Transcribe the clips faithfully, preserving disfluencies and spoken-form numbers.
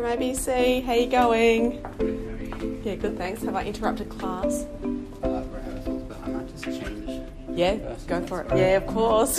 from A B C. How you going? Yeah, good, thanks. Have I interrupted class? Uh, rehearsals, but I might just change. Yeah, go for it. Yeah, of course.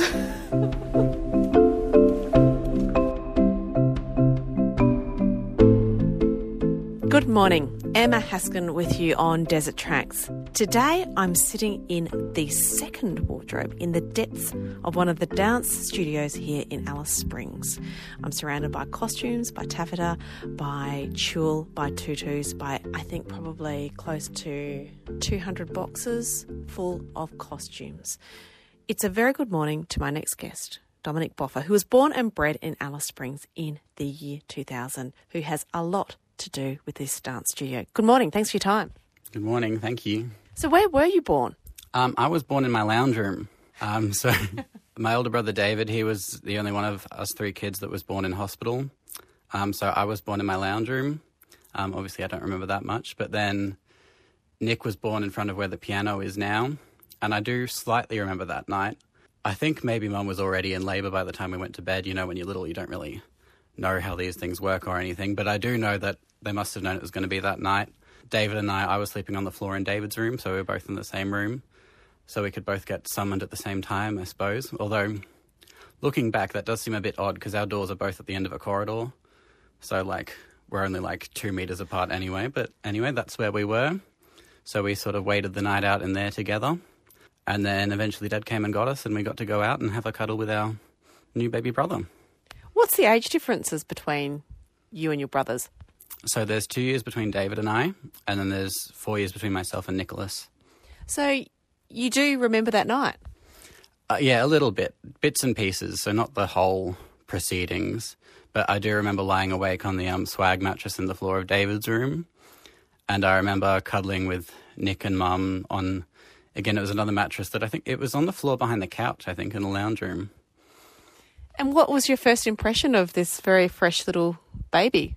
Good morning. Emma Haskin with you on Desert Tracks. Today I'm sitting in the second wardrobe in the depths of one of the dance studios here in Alice Springs. I'm surrounded by costumes, by taffeta, by tulle, by tutus, by I think probably close to two hundred boxes full of costumes. It's a very good morning to my next guest, Dominic Boffa, who was born and bred in Alice Springs in the year two thousand, who has a lot to do with this dance studio. Good morning. Thanks for your time. Good morning. Thank you. So where were you born? Um, I was born in my lounge room. Um, so my older brother David, he was the only one of us three kids that was born in hospital. Um, so I was born in my lounge room. Um, obviously, I don't remember that much. But then Nick was born in front of where the piano is now. And I do slightly remember that night. I think maybe Mum was already in labour by the time we went to bed. You know, when you're little, you don't really know how these things work or anything. But I do know that they must have known it was going to be that night. David and I, I was sleeping on the floor in David's room, so we were both in the same room. So we could both get summoned at the same time, I suppose. Although, looking back, that does seem a bit odd because our doors are both at the end of a corridor. So, like, we're only like two metres apart anyway. But anyway, that's where we were. So we sort of waited the night out in there together. And then eventually Dad came and got us and we got to go out and have a cuddle with our new baby brother. What's the age differences between you and your brothers? So there's two years between David and I, and then there's four years between myself and Nicholas. So you do remember that night? Uh, yeah, a little bit. Bits and pieces, so not the whole proceedings. But I do remember lying awake on the um, swag mattress in the floor of David's room. And I remember cuddling with Nick and Mum on, again, it was another mattress that I think, it was on the floor behind the couch, I think, in the lounge room. And what was your first impression of this very fresh little baby?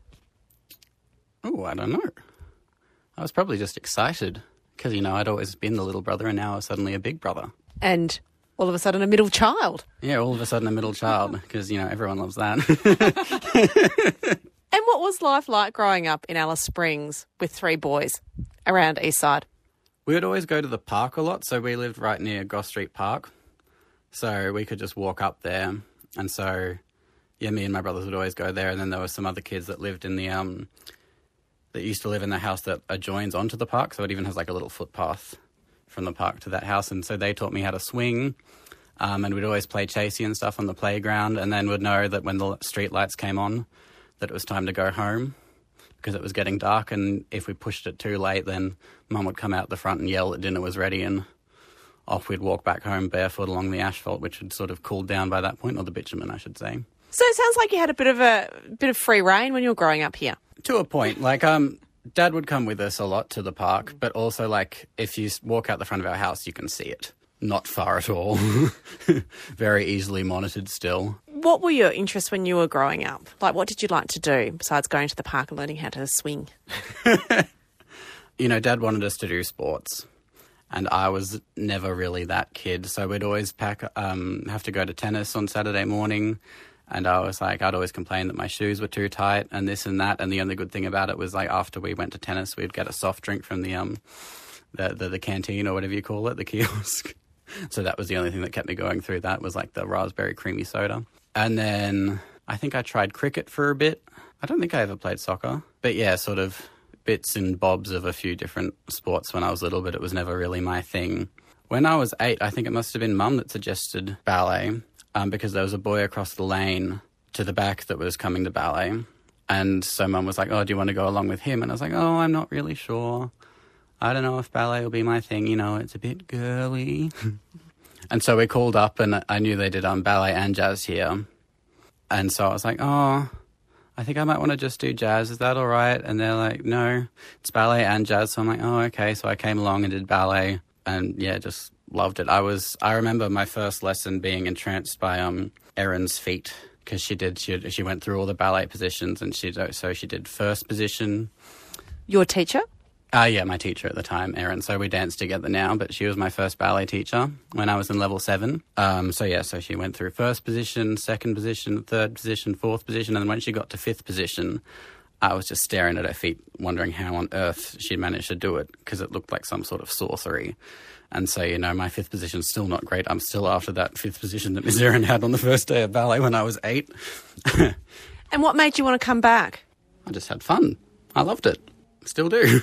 Oh, I don't know. I was probably just excited because, you know, I'd always been the little brother and now I was suddenly a big brother. And all of a sudden a middle child. Yeah, all of a sudden a middle child because, you know, everyone loves that. And what was life like growing up in Alice Springs with three boys around East Side? We would always go to the park a lot. So we lived right near Goss Street Park. So we could just walk up there. And so, yeah, me and my brothers would always go there. And then there were some other kids that lived in the, um, that used to live in the house that adjoins onto the park. So it even has like a little footpath from the park to that house. And so they taught me how to swing. Um, and we'd always play chasey and stuff on the playground. And then would know that when the street lights came on, that it was time to go home because it was getting dark. And if we pushed it too late, then Mum would come out the front and yell that dinner was ready and off we'd walk back home barefoot along the asphalt, which had sort of cooled down by that point, or the bitumen, I should say. So it sounds like you had a bit of a bit of free reign when you were growing up here. To a point. Like, um, Dad would come with us a lot to the park, but also, like, if you walk out the front of our house, you can see it. Not far at all. Very easily monitored still. What were your interests when you were growing up? Like, what did you like to do besides going to the park and learning how to swing? You know, Dad wanted us to do sports. And I was never really that kid. So we'd always pack, um, have to go to tennis on Saturday morning. And I was like, I'd always complain that my shoes were too tight and this and that. And the only good thing about it was, like, after we went to tennis, we'd get a soft drink from the um, the, the, the canteen or whatever you call it, the kiosk. So that was the only thing that kept me going through that was, like, the raspberry creamy soda. And then I think I tried cricket for a bit. I don't think I ever played soccer. But yeah, sort of bits and bobs of a few different sports when I was little, but it was never really my thing. When I was eight, I think it must have been Mum that suggested ballet um, because there was a boy across the lane to the back that was coming to ballet. And so Mum was like, oh, do you want to go along with him? And I was like, oh, I'm not really sure. I don't know if ballet will be my thing. You know, it's a bit girly. And so we called up and I knew they did um, ballet and jazz here. And so I was like, oh, I think I might want to just do jazz. Is that all right? And they're like, no, it's ballet and jazz. So I'm like, oh, okay. So I came along and did ballet and, yeah, just loved it. I was, I remember my first lesson being entranced by um Erin's feet because she did, she, she went through all the ballet positions and she, so she did first position. Your teacher? Uh, yeah, my teacher at the time, Erin. So we dance together now, but she was my first ballet teacher when I was in level seven. Um, so yeah, so she went through first position, second position, third position, fourth position, and then when she got to fifth position, I was just staring at her feet, wondering how on earth she managed to do it, because it looked like some sort of sorcery. And so, you know, my fifth position's still not great. I'm still after that fifth position that Miss Erin had on the first day of ballet when I was eight. And what made you want to come back? I just had fun. I loved it. Still do.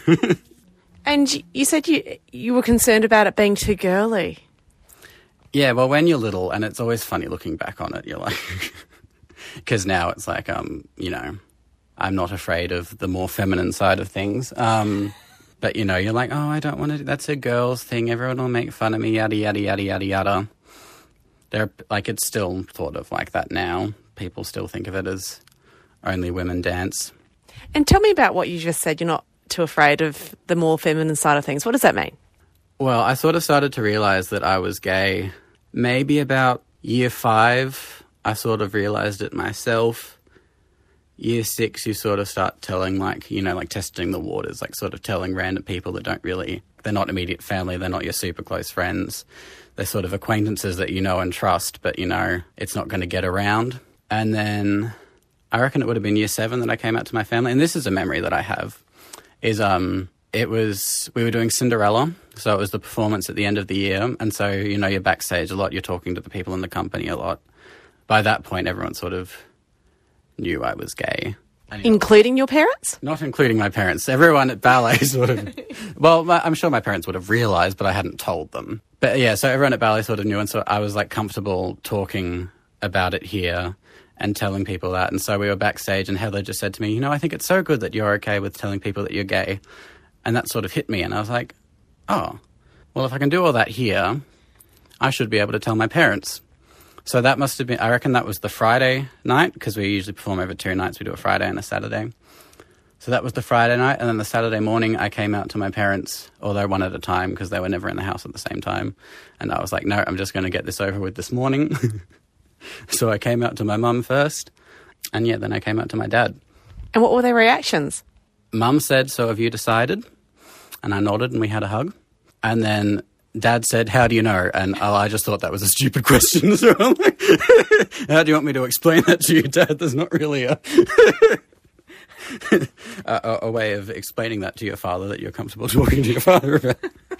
And you said you you were concerned about it being too girly. Yeah, well, when you're little, and it's always funny looking back on it, you're like... Because now it's like, um, you know, I'm not afraid of the more feminine side of things. Um, but, you know, you're like, oh, I don't want to do... That's a girl's thing. Everyone will make fun of me, yada, yada, yada, yada, yada. They're, like, it's still thought of like that now. People still think of it as only women dance. And tell me about what you just said. You're not too afraid of the more feminine side of things. What does that mean? Well, I sort of started to realise that I was gay maybe about year five. I sort of realised it myself. Year six, you sort of start telling, like, you know, like testing the waters, like sort of telling random people that don't really, they're not immediate family, they're not your super close friends. They're sort of acquaintances that you know and trust, but, you know, it's not going to get around. And then I reckon it would have been year seven that I came out to my family. And this is a memory that I have, is um, it was, we were doing Cinderella. So it was the performance at the end of the year. And so, you know, you're backstage a lot, you're talking to the people in the company a lot. By that point, everyone sort of knew I was gay. Including your parents? Not including my parents. Everyone at ballet sort of... Well, my, I'm sure my parents would have realised, but I hadn't told them. But yeah, so everyone at ballet sort of knew, and so I was, like, comfortable talking about it here and telling people that. And so we were backstage, and Heather just said to me, you know, I think it's so good that you're okay with telling people that you're gay. And that sort of hit me, and I was like, oh, well, if I can do all that here, I should be able to tell my parents. So that must have been, I reckon that was the Friday night, because we usually perform over two nights. We do a Friday and a Saturday. So that was the Friday night, and then the Saturday morning I came out to my parents, although one at a time, because they were never in the house at the same time. And I was like, no, I'm just going to get this over with this morning. So I came out to my mum first, and yeah, then I came out to my dad. And what were their reactions? Mum said, so have you decided? And I nodded, and we had a hug. And then Dad said, how do you know? And oh, I just thought that was a stupid question. So I'm like, how do you want me to explain that to you, Dad? There's not really a, a, a way of explaining that to your father that you're comfortable talking to your father about.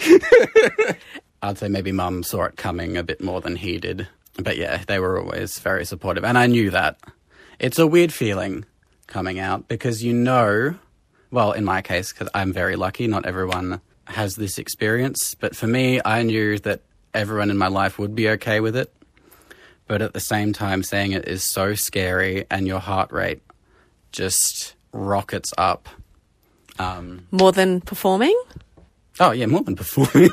I'd say maybe Mum saw it coming a bit more than he did. But yeah, they were always very supportive. And I knew that. It's a weird feeling coming out because you know, well, in my case, because I'm very lucky, not everyone has this experience, but for me, I knew that everyone in my life would be okay with it, but at the same time, saying it is so scary and your heart rate just rockets up. Um, more than performing? Oh, yeah, more than performing.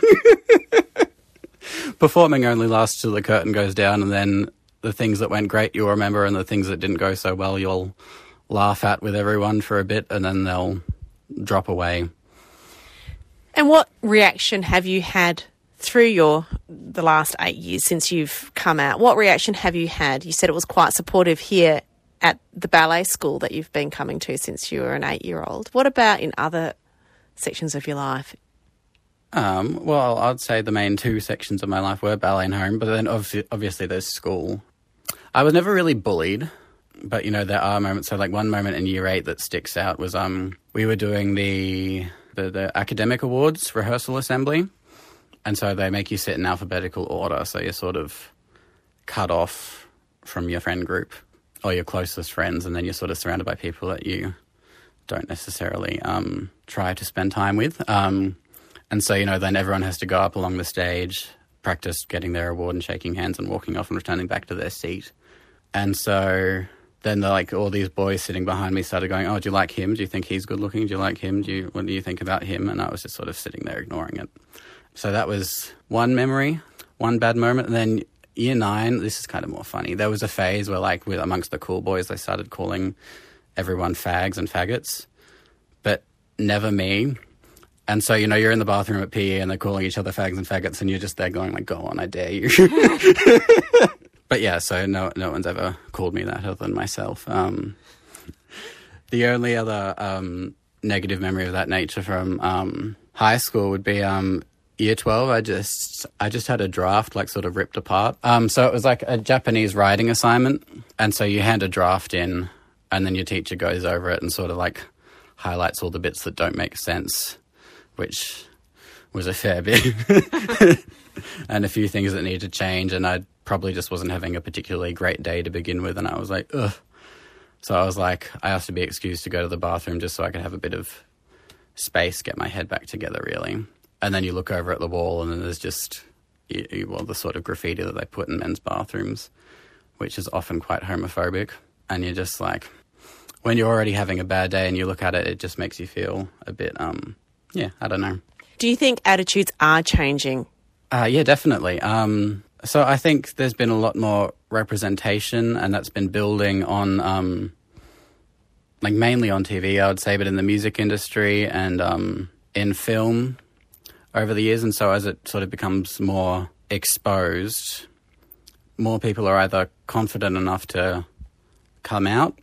Performing only lasts till the curtain goes down, and then the things that went great you'll remember, and the things that didn't go so well you'll laugh at with everyone for a bit, and then they'll drop away. And what reaction have you had through your the last eight years since you've come out? What reaction have you had? You said it was quite supportive here at the ballet school that you've been coming to since you were an eight-year-old. What about in other sections of your life? Um, well, I'd say the main two sections of my life were ballet and home, but then obviously, obviously there's school. I was never really bullied, but, you know, there are moments. So, like, one moment in year eight that sticks out was um, we were doing the... The, the academic awards rehearsal assembly, and so they make you sit in alphabetical order, so you're sort of cut off from your friend group or your closest friends, and then you're sort of surrounded by people that you don't necessarily um, try to spend time with. Um, and so, you know, then everyone has to go up along the stage, practice getting their award and shaking hands and walking off and returning back to their seat. And so then the, like all these boys sitting behind me started going, oh, do you like him? Do you think he's good looking? Do you like him? Do you, what do you think about him? And I was just sort of sitting there ignoring it. So that was one memory, one bad moment. And then year nine, this is kind of more funny. There was a phase where, like, with amongst the cool boys, they started calling everyone fags and faggots, but never me. And so, you know, you're in the bathroom at P E and they're calling each other fags and faggots, and you're just there going like, go on, I dare you. But yeah, so no no one's ever called me that other than myself. Um, the only other um, negative memory of that nature from um, high school would be um, year twelve. I just I just had a draft like sort of ripped apart. Um, so it was like a Japanese writing assignment, and so you hand a draft in, and then your teacher goes over it and sort of like highlights all the bits that don't make sense, which was a fair bit, and a few things that needed to change, and I probably just wasn't having a particularly great day to begin with, and I was like, ugh. So I was like, I asked to be excused to go to the bathroom just so I could have a bit of space, get my head back together, really. And then you look over at the wall and then there's just, well, the sort of graffiti that they put in men's bathrooms, which is often quite homophobic. And you're just like, when you're already having a bad day and you look at it, it just makes you feel a bit, um, yeah, I don't know. Do you think attitudes are changing? Uh, yeah, definitely. Um, so I think there's been a lot more representation, and that's been building on, um, like mainly on T V, I would say, but in the music industry and um, in film over the years. And so as it sort of becomes more exposed, more people are either confident enough to come out,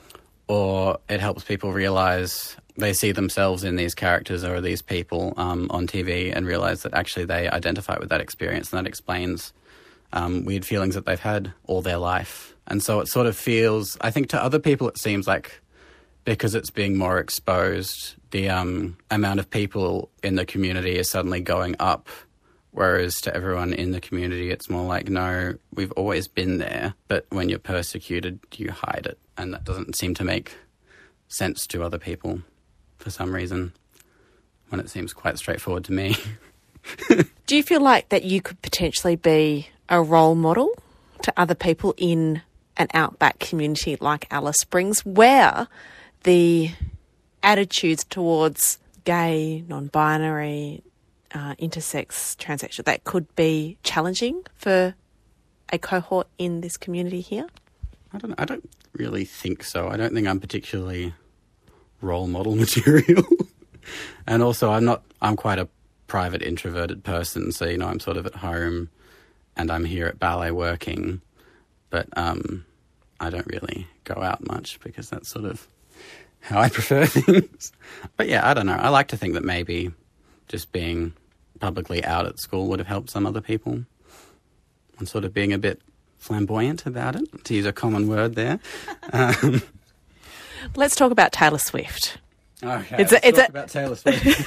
or it helps people realise they see themselves in these characters or these people um, on T V and realise that actually they identify with that experience, and that explains um, weird feelings that they've had all their life. And so it sort of feels, I think to other people it seems like because it's being more exposed, the um, amount of people in the community is suddenly going up, whereas to everyone in the community it's more like, no, we've always been there, but when you're persecuted, you hide it. And that doesn't seem to make sense to other people for some reason, when it seems quite straightforward to me. Do you feel like that you could potentially be a role model to other people in an outback community like Alice Springs, where the attitudes towards gay, non-binary, uh, intersex, transsexual, that could be challenging for a cohort in this community here? I don't I don't really think so. I don't think I'm particularly role model material. And also I'm not, I'm quite a private introverted person. So, you know, I'm sort of at home and I'm here at ballet working, but um, I don't really go out much because that's sort of how I prefer things. But yeah, I don't know. I like to think that maybe just being publicly out at school would have helped some other people, and sort of being a bit flamboyant about it, to use a common word there. Um, Let's talk about Taylor Swift. Okay, it's let's a, it's talk a... about Taylor Swift.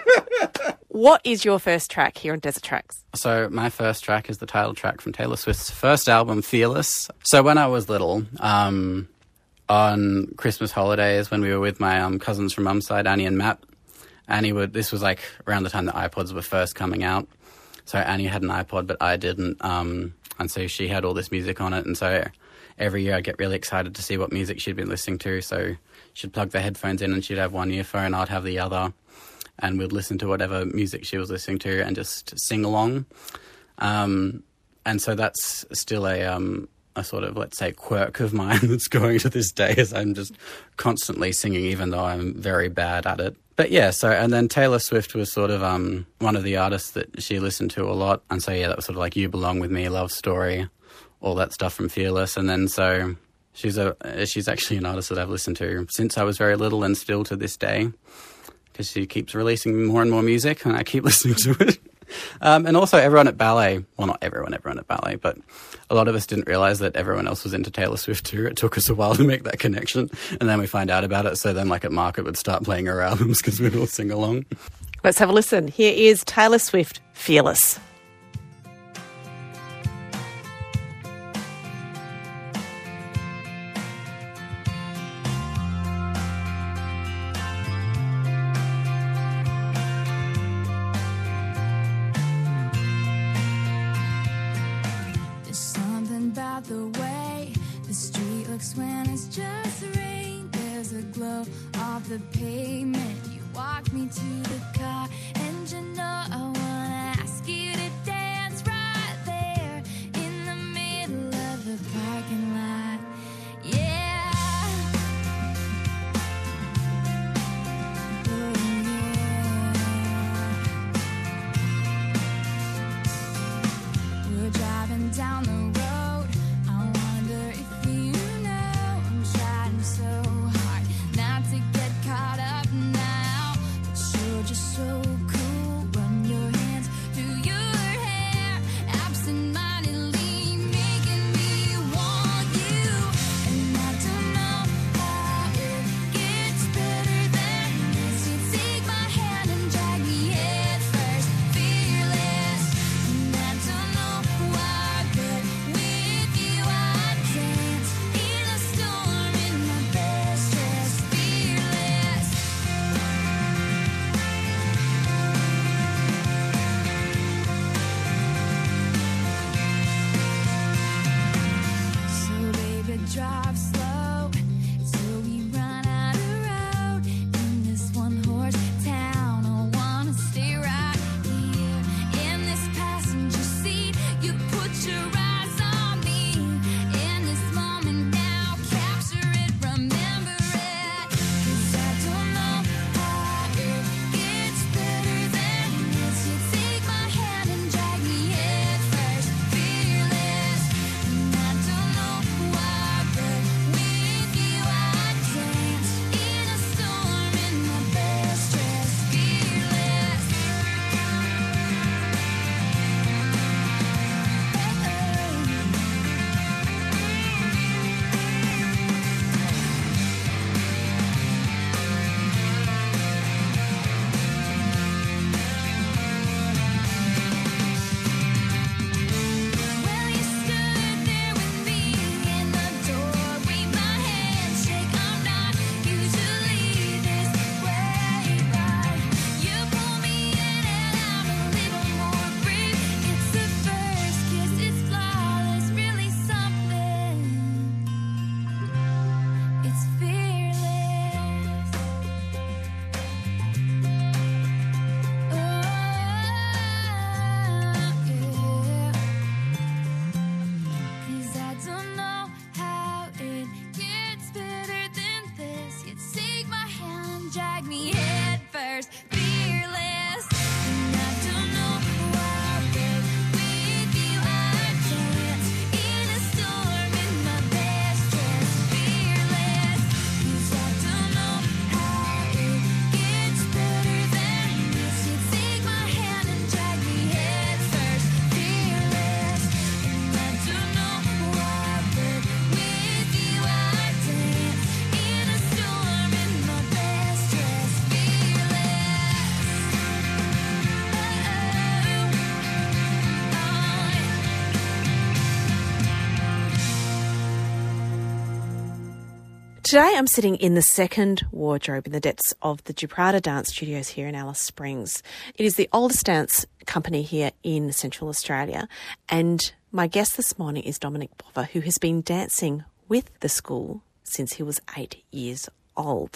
What is your first track here on Desert Tracks? So my first track is the title track from Taylor Swift's first album, Fearless. So when I was little, um, on Christmas holidays when we were with my um, cousins from mum's side, Annie and Matt, Annie would, this was like around the time the iPods were first coming out. So Annie had an iPod, but I didn't. Um, and so she had all this music on it. And so every year I'd get really excited to see what music she'd been listening to. So she'd plug the headphones in and she'd have one earphone, I'd have the other. And we'd listen to whatever music she was listening to and just sing along. Um, and so that's still a, um, a sort of, let's say, quirk of mine that's going to this day, as I'm just constantly singing, even though I'm very bad at it. But yeah, so, and then Taylor Swift was sort of um, one of the artists that she listened to a lot. And so, yeah, that was sort of like You Belong With Me, Love Story, all that stuff from Fearless. And then so she's a she's actually an artist that I've listened to since I was very little and still to this day, because she keeps releasing more and more music and I keep listening to it. Um, and also everyone at ballet, well, not everyone, everyone at ballet, but a lot of us didn't realise that everyone else was into Taylor Swift too. It took us a while to make that connection, and then we find out about it. So then, like at market, would start playing her albums because we'd all sing along. Let's have a listen. Here is Taylor Swift, Fearless. The way the street looks when it's just rain, there's a glow off the pavement. You walk me to the car, and you know I wanna ask you to dance right there in the middle of the parking lot. Yeah. Oh, yeah. We're driving down the road. So cool, run your hands through drive slow till we run out of road in this one horse town. I wanna stay right here in this passenger seat. You put your eyes on me in this moment now. Capture it, remember it. 'Cause I don't know how it gets better than this. You take my hand and drag me head first, fearless. And I don't know why, but with you I dance in a storm in my best dress, fearless. Well, you stood there with me in the doorway, my handshake. I'm not usually this way, but you pull me in and I'm a little more brave. It's the first kiss, it's flawless, really something. It's fearless. Oh, yeah. 'Cause I don't know how it gets better than this. You take my hand, drag me head first, fearless. And I don't know why, but with you I dance in a storm in my best dress, fearless. 'Cause I don't know how it gets better than this. You take my hand and drag me head first, fearless. And I don't know why, but with you I dance in a storm in my best dress, fearless. Today I'm sitting in the second wardrobe in the depths of the Gibraltar Dance Studios here in Alice Springs. It is the oldest dance company here in Central Australia, and my guest this morning is Dominic Bova, who has been dancing with the school since he was eight years old.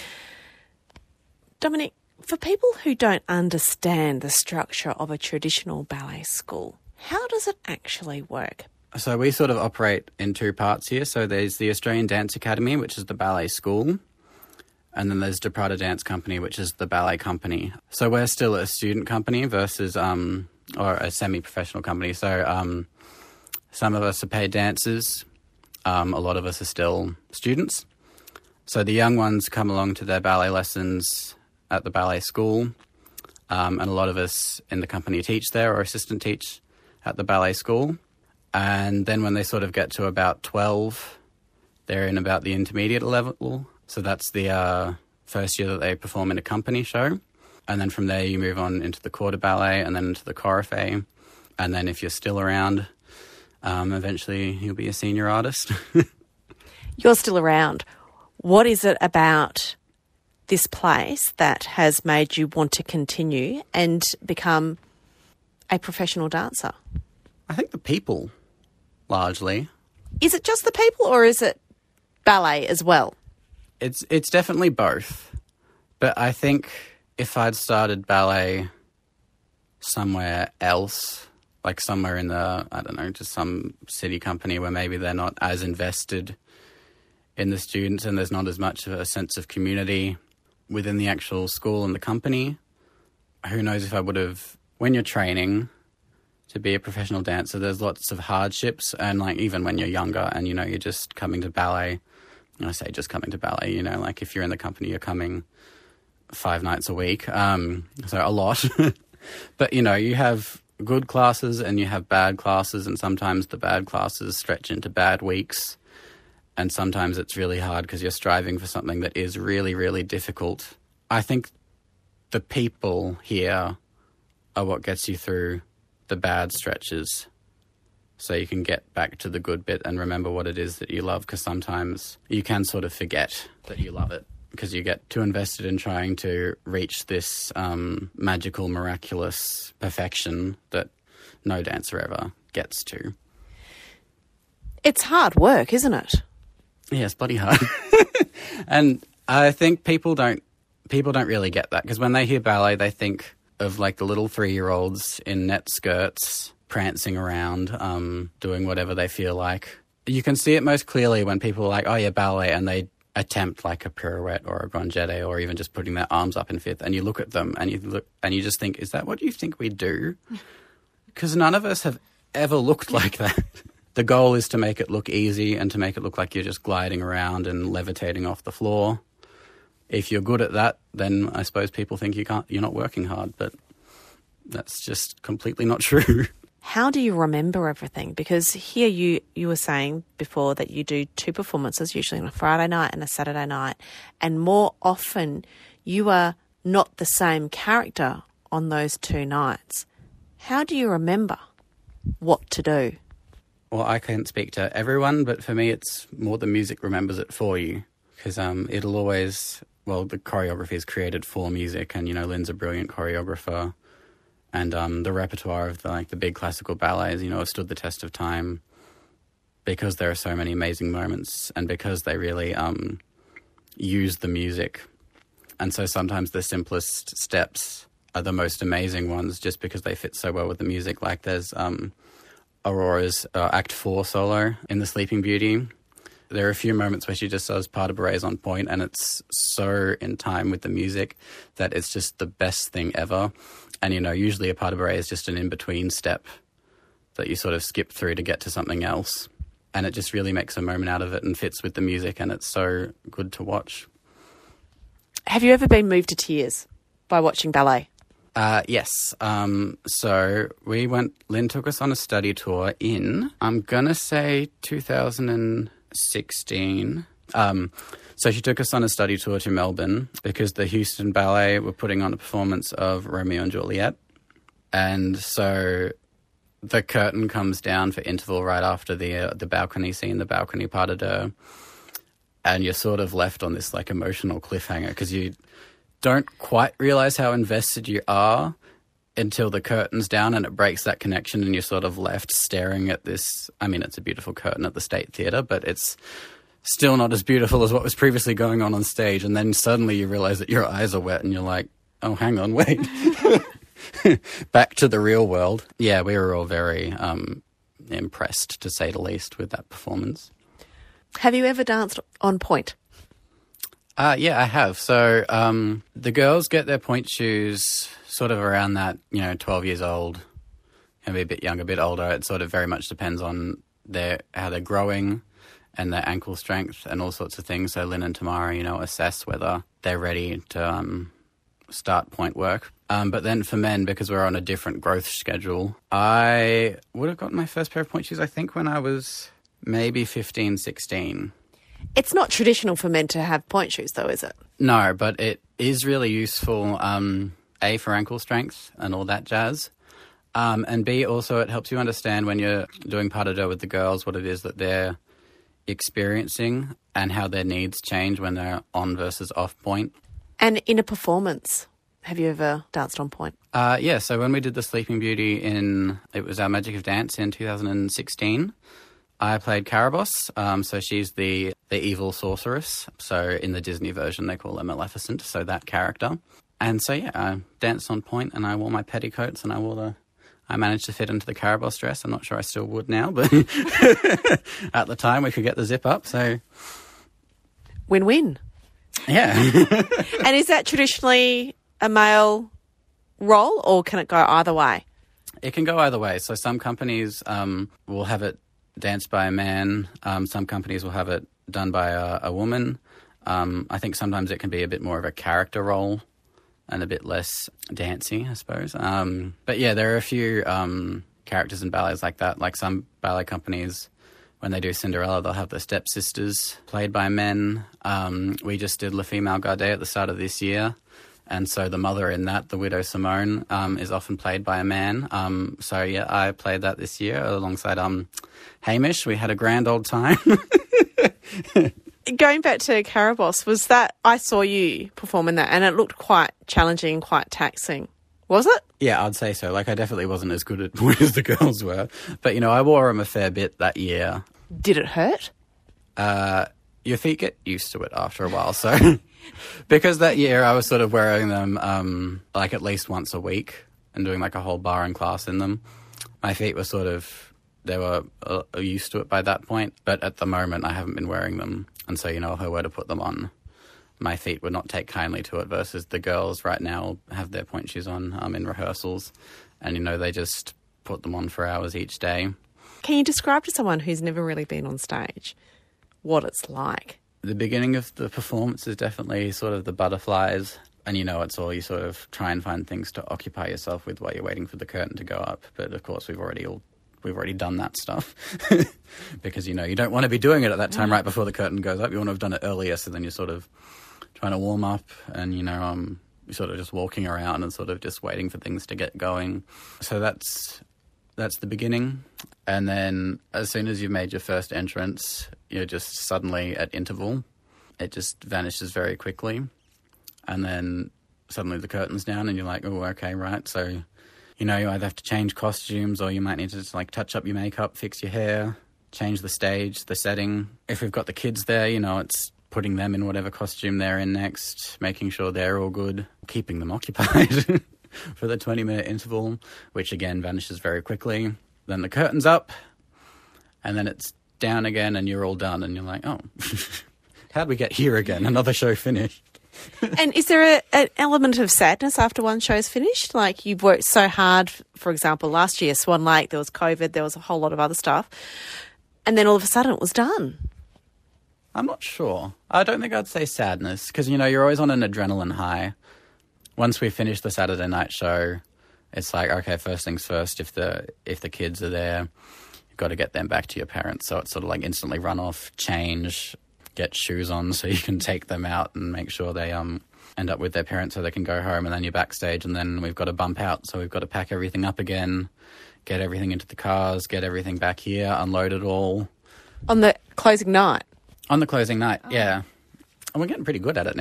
Dominic, for people who don't understand the structure of a traditional ballet school, how does it actually work? So we sort of operate in two parts here. So there's the Australian Dance Academy, which is the ballet school, and then there's Gibraltar Dance Company, which is the ballet company. So we're still a student company versus, um, or a semi-professional company. So um, some of us are paid dancers. Um, a lot of us are still students. So the young ones come along to their ballet lessons at the ballet school, um, and a lot of us in the company teach there or assistant teach at the ballet school. And then when they sort of get to about twelve, they're in about the intermediate level. So that's the uh, first year that they perform in a company show. And then from there you move on into the quarter ballet and then into the chorifé. And then if you're still around, um, eventually you'll be a senior artist. You're still around. What is it about this place that has made you want to continue and become a professional dancer? I think the people, largely. Is it just the people or is it ballet as well? It's it's definitely both. But I think if I'd started ballet somewhere else, like somewhere in the, I don't know, just some city company where maybe they're not as invested in the students and there's not as much of a sense of community within the actual school and the company, who knows if I would have, when you're training to be a professional dancer, there's lots of hardships, and like even when you're younger and you know you're just coming to ballet, and I say just coming to ballet, you know, like if you're in the company you're coming five nights a week, um, so a lot. But you know, you have good classes and you have bad classes, and sometimes the bad classes stretch into bad weeks, and sometimes it's really hard because you're striving for something that is really, really difficult. I think the people here are what gets you through the bad stretches so you can get back to the good bit and remember what it is that you love, because sometimes you can sort of forget that you love it because you get too invested in trying to reach this um, magical, miraculous perfection that no dancer ever gets to. It's hard work, isn't it? Yeah, it's bloody hard. And I think people don't people don't really get that, because when they hear ballet, they think of like the little three-year-olds in net skirts prancing around, um, doing whatever they feel like. You can see it most clearly when people are like, oh yeah, ballet, and they attempt like a pirouette or a grand jeté or even just putting their arms up in fifth, and you look at them and you look and you just think, is that what you think we do? Because none of us have ever looked like that. The goal is to make it look easy and to make it look like you're just gliding around and levitating off the floor. If you're good at that, then I suppose people think you can't, you're not working hard, but that's just completely not true. How do you remember everything? Because here you, you were saying before that you do two performances, usually on a Friday night and a Saturday night, and more often you are not the same character on those two nights. How do you remember what to do? Well, I can't speak to everyone, but for me it's more the music remembers it for you, because um, it'll always, well, the choreography is created for music, and, you know, Lynn's a brilliant choreographer. And um, the repertoire of the, like the big classical ballets, you know, have stood the test of time because there are so many amazing moments and because they really um, use the music. And so sometimes the simplest steps are the most amazing ones just because they fit so well with the music. Like there's um, Aurora's uh, Act four solo in The Sleeping Beauty. There are a few moments where she just does pas de bourrées on point, and it's so in time with the music that it's just the best thing ever. And, you know, usually a pas de bourrée is just an in-between step that you sort of skip through to get to something else. And it just really makes a moment out of it and fits with the music, and it's so good to watch. Have you ever been moved to tears by watching ballet? Uh, yes. Um, so we went, Lynn took us on a study tour in, I'm going to say two thousand sixteen. Um, so she took us on a study tour to Melbourne because the Houston Ballet were putting on a performance of Romeo and Juliet. And so the curtain comes down for interval right after the uh, the balcony scene, the balcony pas de deux. And you're sort of left on this like emotional cliffhanger because you don't quite realise how invested you are until the curtain's down and it breaks that connection and you're sort of left staring at this. I mean, it's a beautiful curtain at the State Theatre, but it's still not as beautiful as what was previously going on on stage. And then suddenly you realise that your eyes are wet and you're like, oh, hang on, wait. Back to the real world. Yeah, we were all very um, impressed, to say the least, with that performance. Have you ever danced on point? Uh, yeah, I have. So um, the girls get their point shoes sort of around that, you know, twelve years old, maybe a bit younger, a bit older. It sort of very much depends on their how they're growing and their ankle strength and all sorts of things. So Lynn and Tamara, you know, assess whether they're ready to um, start point work. Um, but then for men, because we're on a different growth schedule, I would have gotten my first pair of point shoes, I think, when I was maybe fifteen, sixteen. It's not traditional for men to have point shoes, though, is it? No, but it is really useful, um, A, for ankle strength and all that jazz, um, and B, also it helps you understand when you're doing pas de deux with the girls what it is that they're experiencing and how their needs change when they're on versus off point. And in a performance, have you ever danced on point? Uh, yeah, so when we did The Sleeping Beauty in, it was our Magic of Dance in two thousand sixteen, I played Carabosse, um, so she's the, the evil sorceress. So in the Disney version, they call her Maleficent, so that character. And so, yeah, I danced on point and I wore my petticoats and I wore the... I managed to fit into the Carabosse dress. I'm not sure I still would now, but at the time we could get the zip up, so... Win-win. Yeah. And is that traditionally a male role or can it go either way? It can go either way. So some companies um, will have it danced by a man. Um, some companies will have it done by a, a woman. Um, I think sometimes it can be a bit more of a character role and a bit less dancey, I suppose. Um, but yeah, there are a few um, characters in ballets like that. Like some ballet companies, when they do Cinderella, they'll have the stepsisters played by men. Um, we just did La Femme Gardée at the start of this year. And so the mother in that, the widow Simone, um, is often played by a man. Um, so, yeah, I played that this year alongside um, Hamish. We had a grand old time. Going back to Carabosse, was that, I saw you perform in that and it looked quite challenging, quite taxing. Was it? Yeah, I'd say so. Like, I definitely wasn't as good at point as the girls were. But, you know, I wore them a fair bit that year. Did it hurt? Uh, your feet get used to it after a while. So because that year I was sort of wearing them um, like at least once a week and doing like a whole bar and class in them, my feet were sort of, they were uh, used to it by that point. But at the moment I haven't been wearing them. And so, you know, if I were to put them on, my feet would not take kindly to it, versus the girls right now have their point shoes on um, in rehearsals. And, you know, they just put them on for hours each day. Can you describe to someone who's never really been on stage what it's like? The beginning of the performance is definitely sort of the butterflies, and you know it's all, you sort of try and find things to occupy yourself with while you're waiting for the curtain to go up. But of course we've already all we've already done that stuff because, you know, you don't want to be doing it at that time mm. right before the curtain goes up. You want to have done it earlier, so then you're sort of trying to warm up and, you know, um, you're sort of just walking around and sort of just waiting for things to get going. So that's that's the beginning. And then as soon as you've made your first entrance, you're just suddenly at interval. It just vanishes very quickly. And then suddenly the curtain's down and you're like, oh, okay, right. So, you know, you either have to change costumes or you might need to just like touch up your makeup, fix your hair, change the stage, the setting. If we've got the kids there, you know, it's putting them in whatever costume they're in next, making sure they're all good, keeping them occupied for the twenty-minute interval, which again vanishes very quickly. Then the curtain's up, and then it's down again, and you're all done, and you're like, oh, how'd we get here again? Another show finished. And is there a, an element of sadness after one show's finished? Like, you've worked so hard, for example, last year, Swan Lake, there was COVID, there was a whole lot of other stuff, and then all of a sudden it was done. I'm not sure. I don't think I'd say sadness, because, you know, you're always on an adrenaline high. Once we finish the Saturday night show, it's like, okay, first things first, if the if the kids are there, you've got to get them back to your parents. So it's sort of like instantly run off, change, get shoes on so you can take them out and make sure they um end up with their parents so they can go home. And then you're backstage, and then we've got to bump out. So we've got to pack everything up again, get everything into the cars, get everything back here, unload it all. On the closing night? On the closing night, oh. yeah. And we're getting pretty good at it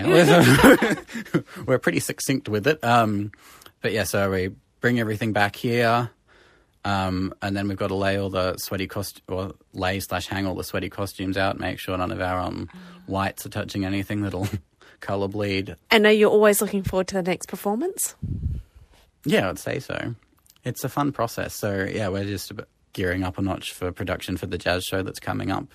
now. We're pretty succinct with it. Um, but yeah, so we bring everything back here, um, and then we've got to lay all the sweaty cost or lay slash hang all the sweaty costumes out, make sure none of our um, whites are touching anything that'll colour bleed. And are you always looking forward to the next performance? Yeah, I'd say so. It's a fun process. So yeah, we're just gearing up a notch for production for the jazz show that's coming up.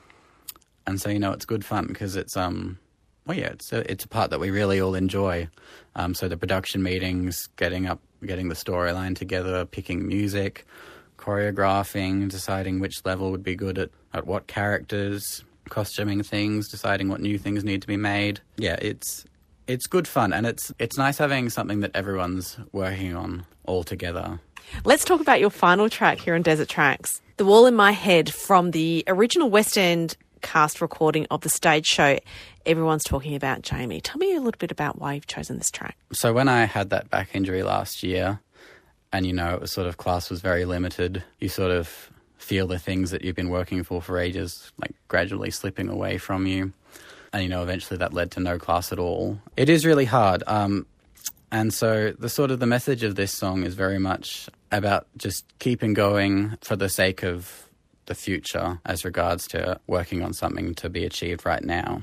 And so, you know, it's good fun because it's, um, well, yeah, it's a, it's a part that we really all enjoy. Um, so the production meetings, getting up, getting the storyline together, picking music, choreographing, deciding which level would be good at, at what characters, costuming things, deciding what new things need to be made. Yeah, it's it's good fun, and it's it's nice having something that everyone's working on all together. Let's talk about your final track here on Desert Tracks, The Wall in My Head, from the original West End cast recording of the stage show Everyone's Talking About Jamie. Tell me a little bit about why you've chosen this track. So when I had that back injury last year, and, you know, it was sort of, class was very limited, you sort of feel the things that you've been working for for ages, like, gradually slipping away from you. And, you know, eventually that led to no class at all. It is really hard. Um, and so the sort of the message of this song is very much about just keeping going for the sake of the future as regards to working on something to be achieved right now.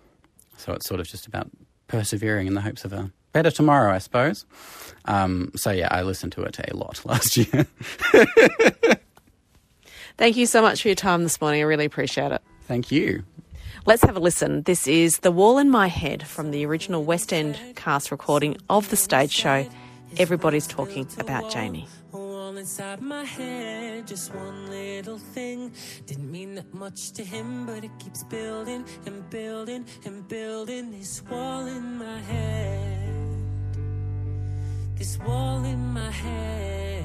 So it's sort of just about persevering in the hopes of a better tomorrow, I suppose. Um, so yeah, I listened to it a lot last year. Thank you so much for your time this morning. I really appreciate it. Thank you. Let's have a listen. This is The Wall in My Head from the original West End cast recording of the stage show Everybody's Talking About Jamie. Inside my head, just one little thing. Didn't mean that much to him, but it keeps building and building and building. This wall in my head, this wall in my head.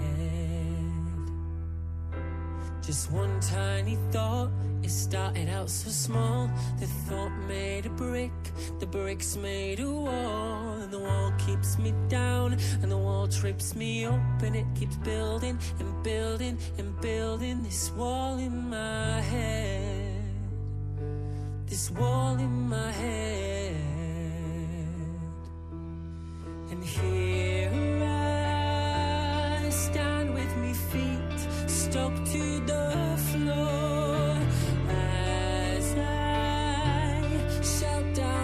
Just one tiny thought, it started out so small. The thought made a brick, the bricks made a wall. And the wall keeps me down, and the wall trips me up. And it keeps building and building and building. This wall in my head, this wall in my head. And here I stand with me feet stuck to the floor as I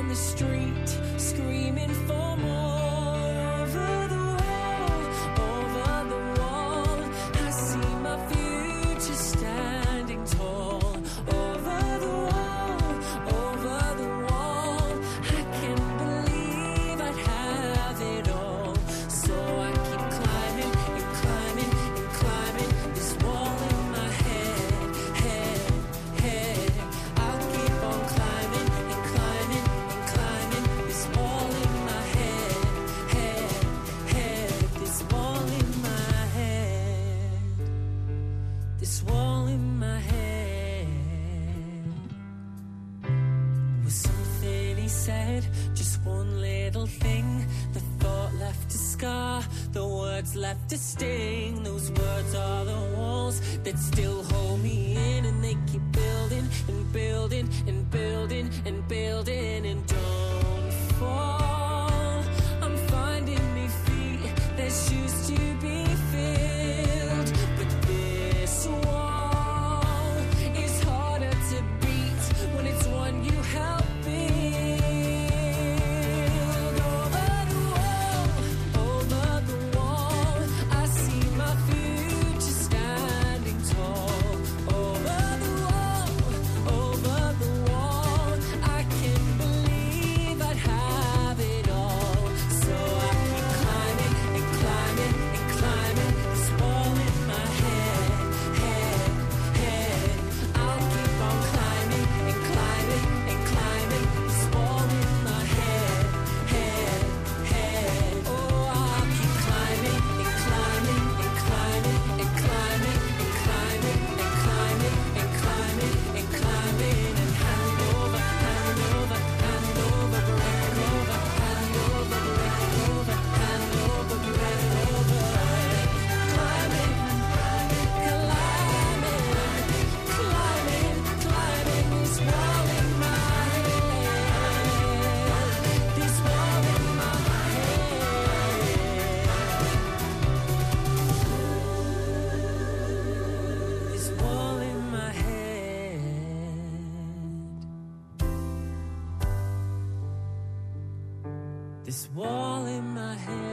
the street, screaming for more. Over the wall, over the wall, I see my future standing tall. Over the wall, over the wall, I can't believe I'd have it all. So I keep climbing and climbing and climbing this wall in my head, head, head. I'll keep on climbing and climbing and climbing this wall in my head, head, head. This wall in my head, this wall in my head. It was something he said, just one little thing. The thought left a scar, the words left a sting. Those words are the walls that still hold me in, and they keep building and building and building and building and don't fall. I'm finding me feet, there's shoes to be filled, but this wall is harder to beat when it's one you help build. Over the wall, over the wall, I see my future standing tall. Over the wall, over the wall, I can't believe I'd have it all. So I keep climbing and climbing and climbing this wall in my head, head, head. I'll keep on climbing and climbing and climbing this wall in my head, head, head. Oh, I'll keep climbing and climbing and climbing and climbing and climbing and climbing and climbing and climbing and hand over, hand over, hand over, break over, hand over, break over, hand over, break over. Climbing, climbing, climbing, climbing this wall in my head, this wall in my head, this wall in my head. This wall in my head.